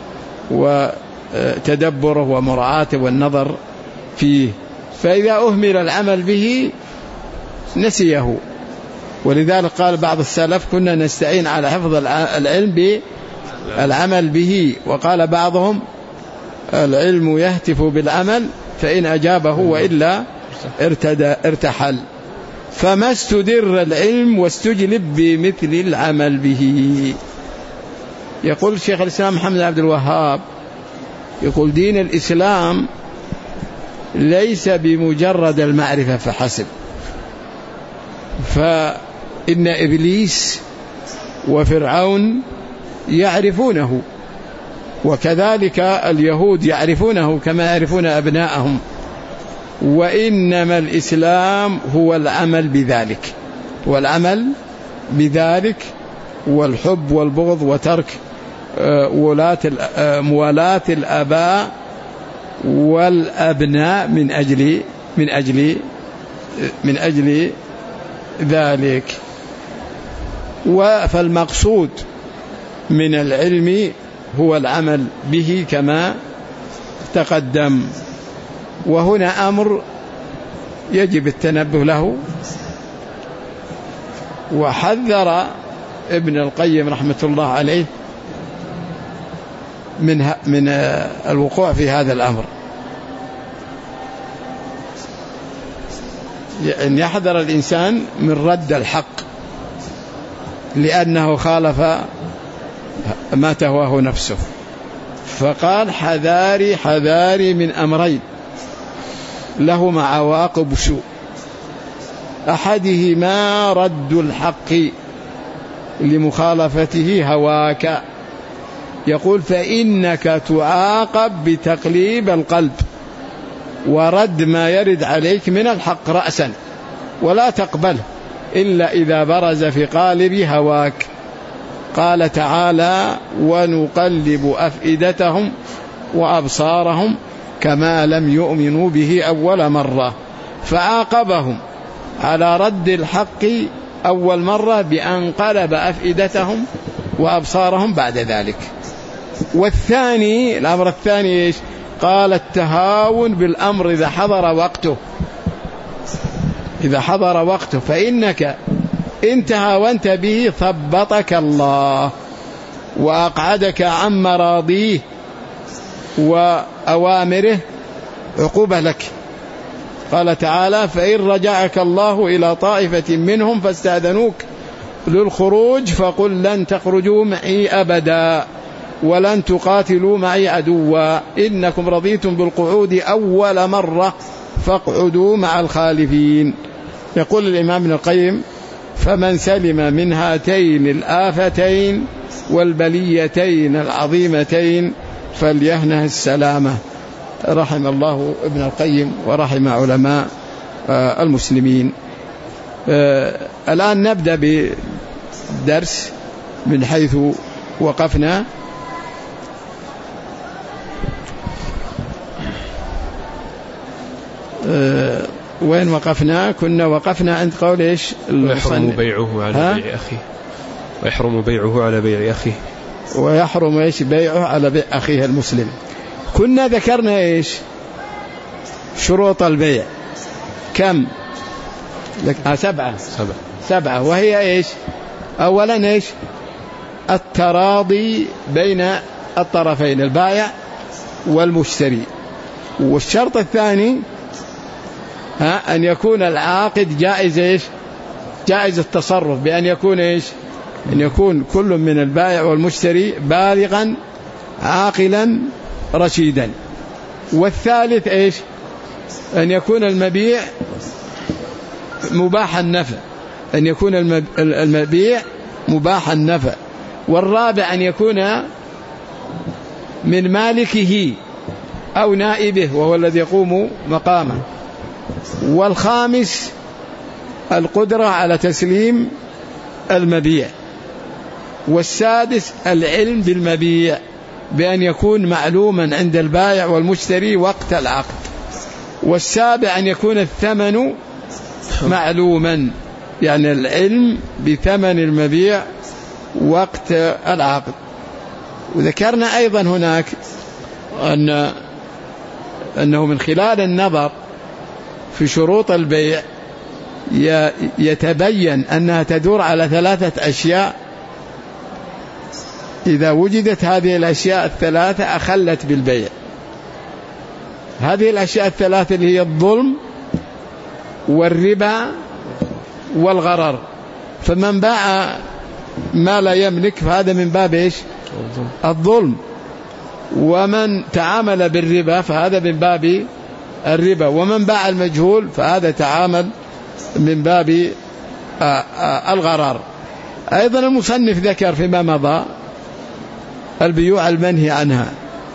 وتدبره ومراعاته والنظر فيه. فإذا أهمل العمل به نسيه. ولذلك قال بعض السلف: كنا نستعين على حفظ العلم بالعمل به. وقال بعضهم: العلم يهتف بالعمل، فإن أجابه وإلا ارتحل. فما استدر العلم واستجلب بمثل العمل به. يقول الشيخ الإسلام محمد عبد الوهاب يقول دين الإسلام ليس بمجرد المعرفة فحسب، فإن إبليس وفرعون يعرفونه، وكذلك اليهود يعرفونه كما يعرفون أبناءهم، وإنما الإسلام هو العمل بذلك، والعمل بذلك والحب والبغض وترك موالاة الآباء والأبناء من أجل ذلك. فالمقصود من العلم هو العمل به كما تقدم. وهنا أمر يجب التنبه له، وحذر ابن القيم رحمة الله عليه من الوقوع في هذا الأمر، أن يحذر الإنسان من رد الحق لأنه خالف ما تهواه نفسه. فقال حذاري من أمرين لهما عواقب سوء، أحدهما رد الحق لمخالفته هواك. يقول فإنك تعاقب بتقليب القلب ورد ما يرد عليك من الحق رأسا، ولا تقبله إلا إذا برز في قالب هواك. قال تعالى ونقلب أفئدتهم وأبصارهم كما لم يؤمنوا به أول مرة، فعاقبهم على رد الحق أول مرة بأن قلب أفئدتهم وأبصارهم بعد ذلك. والثاني الأمر الثاني إيش؟ قال التهاون بالأمر إذا حضر وقته فإنك إن تهاونت به ثبطك الله وأقعدك عن مراضيه وأوامره عقوبة لك. قال تعالى فإن رجعك الله إلى طائفة منهم فاستأذنوك للخروج فقل لن تخرجوا معي أبدا ولن تقاتلوا معي عدوا إنكم رضيتم بالقعود أول مرة فاقعدوا مع الخالفين. يقول الإمام ابن القيم فمن سلم من هاتين الآفتين والبليتين العظيمتين فليهنه السلامة. رحم الله ابن القيم ورحم علماء المسلمين. الآن نبدأ بالدرس من حيث وقفنا. وين وقفنا؟ كنا وقفنا عند قول إيش؟ ويحرم بيعه على بيع أخيه. ويحرم بيعه على بيع أخيه. ويحرم إيش؟ بيعه على بيع أخيه المسلم. كنا ذكرنا إيش؟ شروط البيع كم؟ سبعة. وهي إيش؟ أولا إيش؟ التراضي بين الطرفين البائع والمشتري. والشرط الثاني أن يكون العاقد جائز إيش؟ جائز التصرف، بأن يكون إيش؟ أن يكون كل من البائع والمشتري بالغا عاقلا رشيدا. والثالث إيش؟ أن يكون المبيع مباح النفع، أن يكون المبيع مباح النفع. والرابع أن يكون من مالكه أو نائبه وهو الذي يقوم مقامه. والخامس القدرة على تسليم المبيع. والسادس العلم بالمبيع بأن يكون معلوما عند البائع والمشتري وقت العقد. والسابع أن يكون الثمن معلوما، يعني العلم بثمن المبيع وقت العقد. وذكرنا أيضا هناك أنه من خلال النظر في شروط البيع يتبين أنها تدور على 3 أشياء. إذا وجدت هذه الأشياء 3 أخلت بالبيع. هذه الأشياء 3 اللي هي الظلم والربا والغرر. فمن باع ما لا يملك فهذا من باب إيش؟ الظلم. ومن تعامل بالربا فهذا من باب الربا، ومن باع المجهول فهذا تعامل من باب الغرار. أيضا المصنف ذكر فيما مضى البيوع المنهي عنها،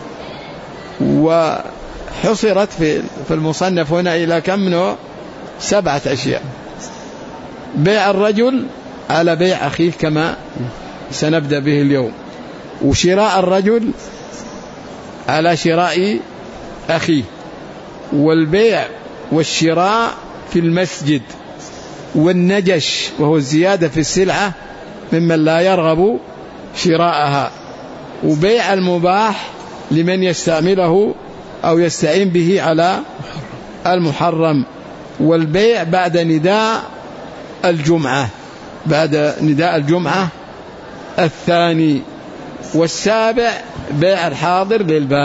وحصرت في المصنف هنا إلى كم منه 7 أشياء: بيع الرجل على بيع أخيه كما سنبدأ به اليوم، وشراء الرجل على شراء أخيه، والبيع والشراء في المسجد، والنجش وهو الزيادة في السلعة ممن لا يرغب شراءها، وبيع المباح لمن يستعمله أو يستعين به على المحرم، والبيع بعد نداء الجمعة الثاني، والسابع بيع الحاضر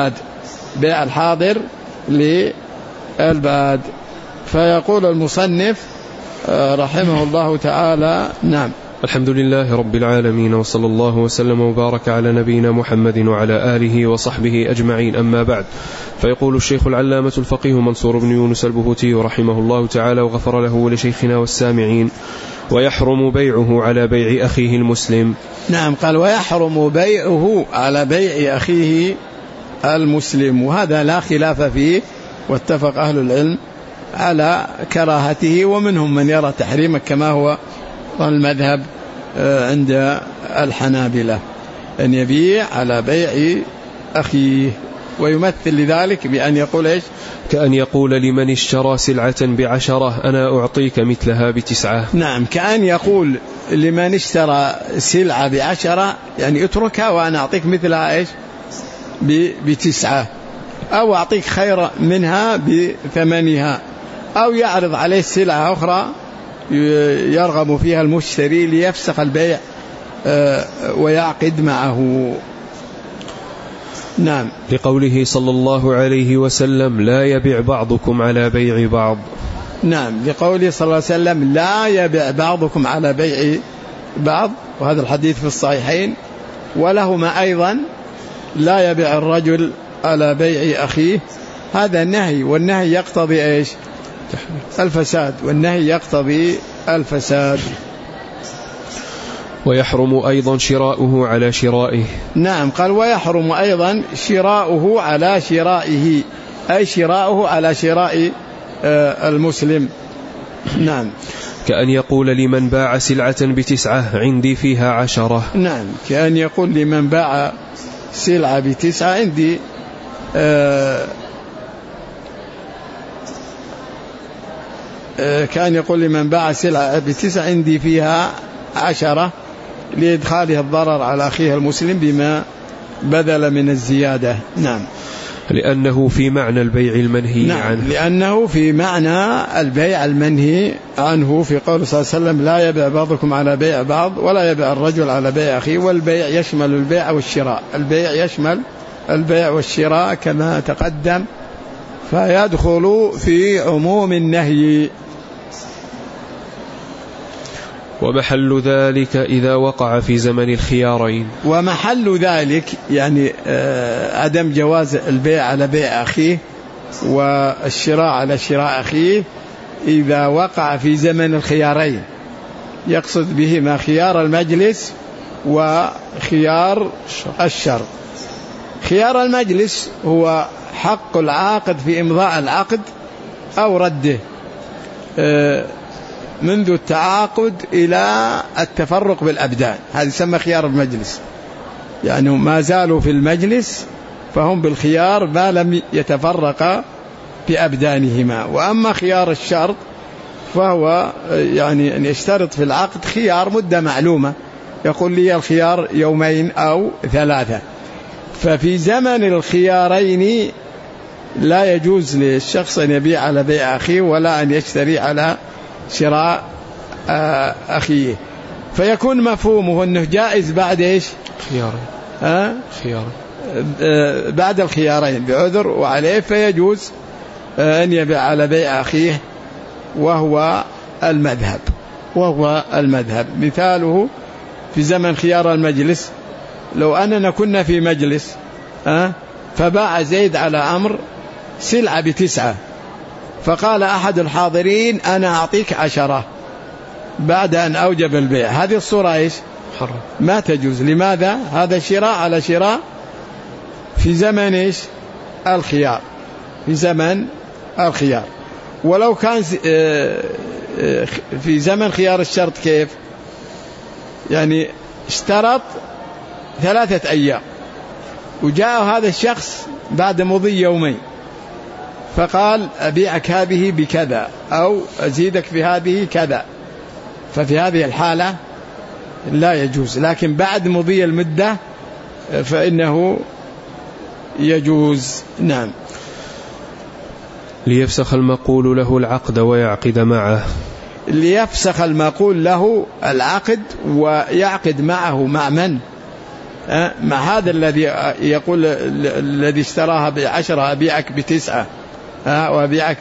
للباد. فيقول المصنف رحمه الله تعالى: نعم. الحمد لله رب العالمين، وصلى الله وسلم وبارك على نبينا محمد وعلى آله وصحبه أجمعين، أما بعد. فيقول الشيخ العلامة الفقيه منصور بن يونس البهوتي رحمه الله تعالى وغفر له ولشيخنا والسامعين: ويحرم بيعه على بيع أخيه المسلم. نعم، قال: ويحرم بيعه على بيع أخيه المسلم، وهذا لا خلاف فيه، واتفق أهل العلم على كراهته، ومنهم من يرى تحريمه كما هو المذهب عند الحنابلة، أن يبيع على بيع أخيه. ويمثل لذلك بأن يقول إيش؟ كأن يقول لمن اشترى سلعة ب10 أنا أعطيك مثلها ب9. نعم، كأن يقول لمن اشترى سلعة ب10 يعني اتركها وأنا أعطيك مثلها إيش؟ ب9، أو أعطيك خير منها بثمنها، أو يعرض عليه سلعة أخرى يرغب فيها المشتري ليفسخ البيع ويعقد معه. نعم، لقوله صلى الله عليه وسلم: لا يبيع بعضكم على بيع بعض. نعم، لقوله صلى الله عليه وسلم: لا يبيع بعضكم على بيع بعض، وهذا الحديث في الصحيحين. ولهما أيضا: لا يبيع الرجل على بيع أخيه. هذا النهي، والنهي يقتضي إيش؟ الفساد، والنهي يقتضي الفساد. ويحرم أيضا شراؤه على شرائه. نعم، قال: ويحرم أيضا شراؤه على شرائه، أي شراؤه على شراء المسلم. نعم، كأن يقول لمن باع سلعة ب9 عندي فيها 10. نعم، كأن يقول لمن باع سلعة ب9 عندي كأن يقول لمن باع سلعة ب9 عندي فيها 10، لإدخاله الضرر على أخيه المسلم بما بذل من الزيادة. نعم، لأنه في معنى البيع المنهي عنه. لأنه في معنى البيع المنهي عنه، في قول صلى الله عليه وسلم: لا يبيع بعضكم على بيع بعض، ولا يبيع الرجل على بيع أخيه. والبيع يشمل البيع والشراء، البيع يشمل البيع والشراء كما تقدم، فيدخل في عموم النهي. ومحل ذلك إذا وقع في زمن الخيارين. ومحل ذلك يعني عدم جواز البيع على بيع أخيه والشراء على شراء أخيه إذا وقع في زمن الخيارين، يقصد بهما خيار المجلس وخيار الشرط. خيار المجلس هو حق العاقد في إمضاء العقد أو رده منذ التعاقد إلى التفرق بالأبدان، هذا يسمى خيار المجلس، يعني ما زالوا في المجلس فهم بالخيار ما لم يتفرق بأبدانهما. وأما خيار الشرط فهو يعني أن يشترط في العقد خيار مدة معلومة، يقول لي الخيار 2 أو 3. ففي زمن الخيارين لا يجوز للشخص أن يبيع على بيع أخيه ولا أن يشتري على شراء أخيه، فيكون مفهومه أنه جائز بعد إيش؟ خيارين. بعد الخيارين بعذر وعليه، فيجوز أن يبيع على بيع أخيه، وهو المذهب. مثاله في زمن خيار المجلس: لو أننا كنا في مجلس فباع زيد على عمرو سلعة ب9، فقال أحد الحاضرين أنا أعطيك 10 بعد أن أوجب البيع. هذه الصورة إيش؟ ما تجوز. لماذا؟ هذا شراء على شراء في زمن إيش؟ الخيار، في زمن الخيار. ولو كان في زمن خيار الشرط كيف؟ يعني اشترط 3 أيام وجاء هذا الشخص بعد مضي يومين فقال أبيعك هذه بكذا أو أزيدك في هذه كذا، ففي هذه الحالة لا يجوز. لكن بعد مضي المدة فإنه يجوز. نعم. ليفسخ المقول له العقد ويعقد معه. ليفسخ المقول له العقد ويعقد معه. مع من؟ مع هذا الذي يقول الذي اشتراها ب10 أبيعك ب9 وأبيعك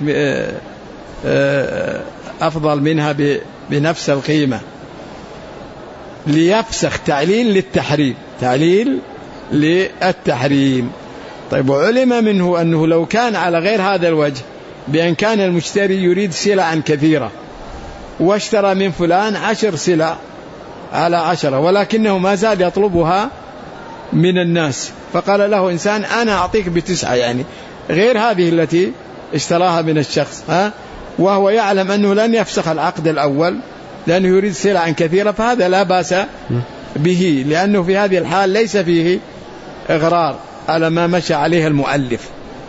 أفضل منها بنفس القيمة. ليفسخ تعليل للتحريم، تعليل للتحريم. طيب، وعلم منه أنه لو كان على غير هذا الوجه، بأن كان المشتري يريد سلعا كثيرة واشترى من فلان 10 سلع على 10 ولكنه ما زال يطلبها من الناس، فقال له إنسان أنا أعطيك ب9 يعني غير هذه التي اشتراها من الشخص، وهو يعلم أنه لن يفسخ العقد الأول لأنه يريد سلعا كثيرة، فهذا لا بأس به، لأنه في هذه الحال ليس فيه إغرار على ما مشى عليه المؤلف.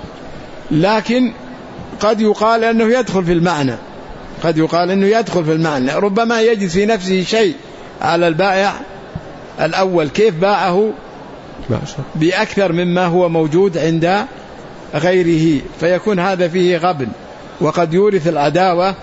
لكن قد يقال أنه يدخل في المعنى، قد يقال أنه يدخل في المعنى، ربما يجد في نفسه شيء على البائع الأول كيف باعه بأكثر مما هو موجود عند غيره، فيكون هذا فيه غبن وقد يورث العداوة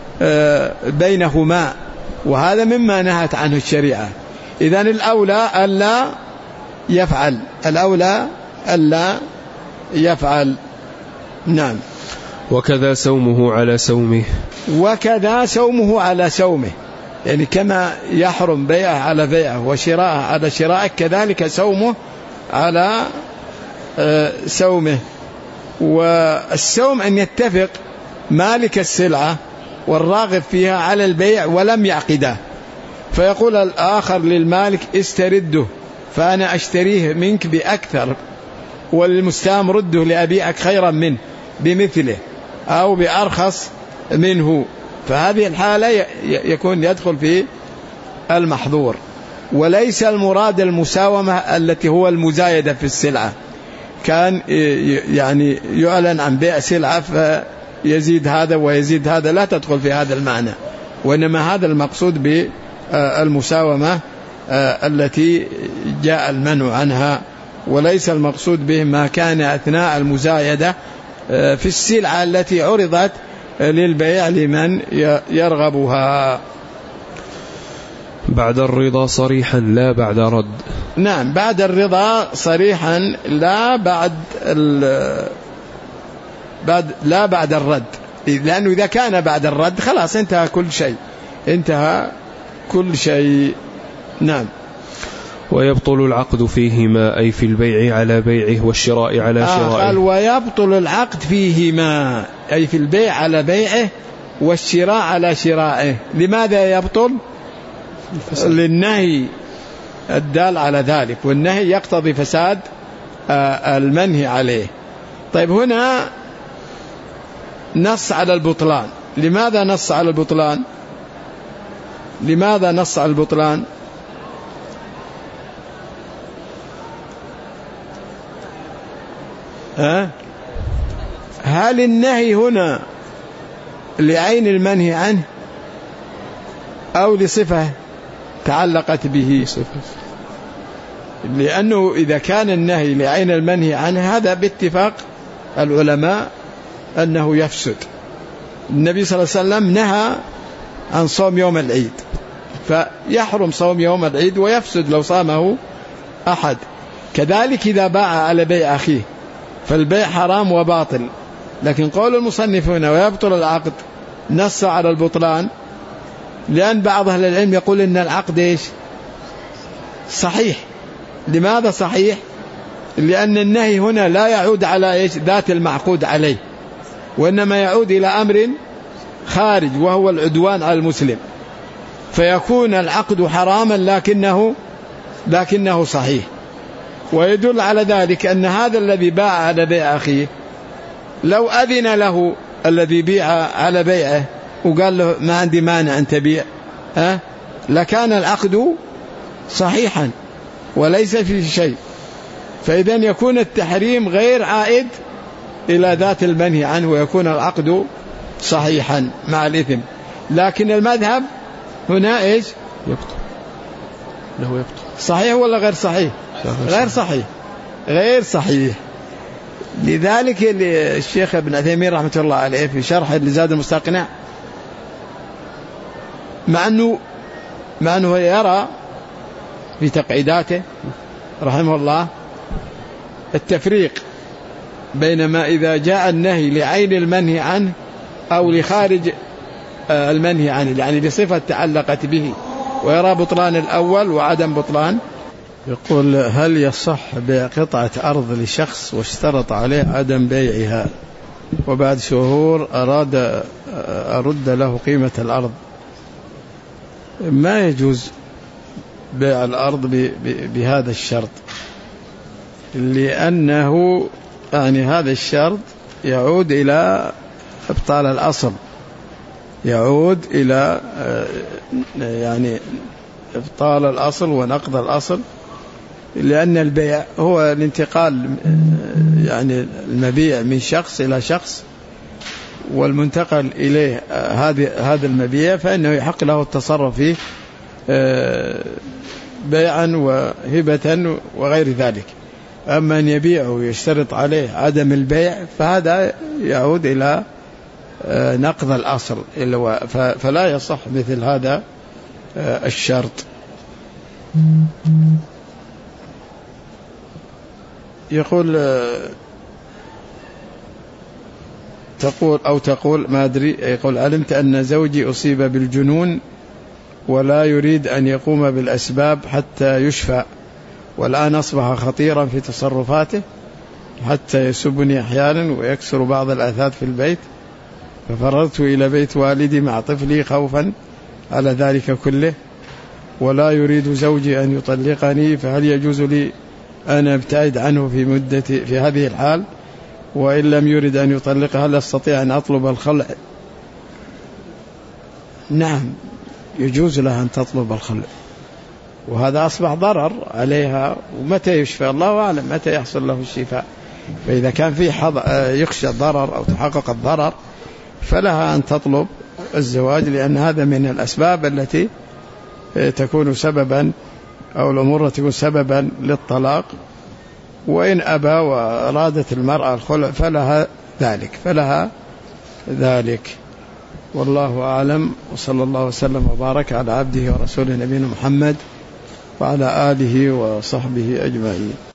بينهما، وهذا مما نهت عنه الشريعة. إذن الأولى ألا يفعل، الأولى ألا يفعل. نعم. وكذا سومه على سومه. وكذا سومه على سومه، يعني كما يحرم بيعه على بيعه وشراءه على شرائه كذلك سومه على سومه. والسوم أن يتفق مالك السلعة والراغب فيها على البيع ولم يعقده، فيقول الآخر للمالك استرده فأنا أشتريه منك بأكثر، والمستام رده لأبيعك خيرا منه بمثله أو بأرخص منه، فهذه الحالة يكون يدخل في المحظور. وليس المراد المساومة التي هو المزايدة في السلعة، كان يعني يعلن عن بيع سلعة فيزيد هذا ويزيد هذا، لا تدخل في هذا المعنى، وإنما هذا المقصود بالمساومة التي جاء المنع عنها، وليس المقصود به ما كان أثناء المزايدة في السلعة التي عرضت للبيع لمن يرغبها. بعد الرضا صريحا لا بعد رد. نعم، بعد الرضا صريحا لا بعد الرد، لأنه إذا كان بعد الرد خلاص انتهى كل شيء، انتهى كل شيء. نعم. ويبطل العقد فيهما، أي في البيع على بيعه والشراء على شرائه. قال ويبطل العقد فيهما، أي في البيع على بيعه والشراء على شرائه. لماذا يبطل؟ للنهي الدال على ذلك، والنهي يقتضي فساد المنهي عليه. طيب، هنا نص على البطلان. لماذا نص على البطلان؟ لماذا نص على البطلان؟ هل النهي هنا لعين المنهي عنه أو لصفة تعلقت به؟ لأنه إذا كان النهي لعين المنهي عنه هذا باتفاق العلماء أنه يفسد. النبي صلى الله عليه وسلم نهى عن صوم يوم العيد، فيحرم صوم يوم العيد ويفسد لو صامه أحد. كذلك إذا باع على بيع أخيه فالبيع حرام وباطل. لكن قول المصنف هنا ويبطل العقد نص على البطلان، لأن بعض أهل العلم يقول إن العقد إيش؟ صحيح. لماذا صحيح؟ لأن النهي هنا لا يعود على ذات المعقود عليه، وإنما يعود إلى أمر خارج وهو العدوان على المسلم، فيكون العقد حراما لكنه صحيح. ويدل على ذلك أن هذا الذي باع على بيع أخيه لو أذن له الذي بيع على بيعه وقال له ما عندي مانع أن تبيع لكان العقد صحيحا وليس فيه شيء. فإذا يكون التحريم غير عائد إلى ذات المنهي عنه، ويكون العقد صحيحا مع الإثم. لكن المذهب هنا إيش؟ يبطل. له يبطل. صحيح ولا غير صحيح؟ غير صحيح. لذلك الشيخ ابن عثيمين رحمة الله عليه في شرح لزاد المستقنع، مع أنه يرى في تقعيداته رحمه الله التفريق بين ما إذا جاء النهي لعين المنهي عنه أو لخارج المنهي عنه، يعني لصفة تعلقت به، ويرى بطلان الأول وعدم بطلان. يقول: هل يصح بيع قطعة أرض لشخص واشترط عليه عدم بيعها، وبعد شهور أرد له قيمة الأرض؟ ما يجوز بيع الأرض بهذا الشرط، لأنه يعني هذا الشرط يعود إلى إبطال الأصل، يعود إلى يعني إبطال الأصل ونقض الأصل، لأن البيع هو الانتقال، يعني المبيع من شخص إلى شخص، والمنتقل إليه هذا المبيع فإنه يحق له التصرف فيه بيعا وهبة وغير ذلك. أما أن يبيع ويشترط عليه عدم البيع فهذا يعود إلى نقض الأصل، فلا يصح مثل هذا الشرط. يقول تقول ما أدري، يقول: علمت أن زوجي أصيب بالجنون ولا يريد أن يقوم بالأسباب حتى يشفى، والآن أصبح خطيرا في تصرفاته حتى يسبني أحيانا ويكسر بعض الأثاث في البيت، ففررت إلى بيت والدي مع طفلي خوفا على ذلك كله، ولا يريد زوجي أن يطلقني، فهل يجوز لي أن أبتعد عنه في هذه الحال؟ وإن لم يرد أن يطلقها هل أستطيع أن أطلب الخلع؟ نعم، يجوز لها أن تطلب الخلع، وهذا أصبح ضرر عليها، ومتى يشفى الله أعلم متى يحصل له الشفاء. فإذا كان فيه يخشى الضرر أو تحقق الضرر فلها أن تطلب الزواج، لأن هذا من الأسباب التي تكون سببا، أو الأمور تكون سببا للطلاق. وإن أبى وأرادت المرأة الخلع فلها ذلك. والله أعلم، وصلى الله وسلم وبارك على عبده ورسوله نبينا محمد وعلى آله وصحبه أجمعين.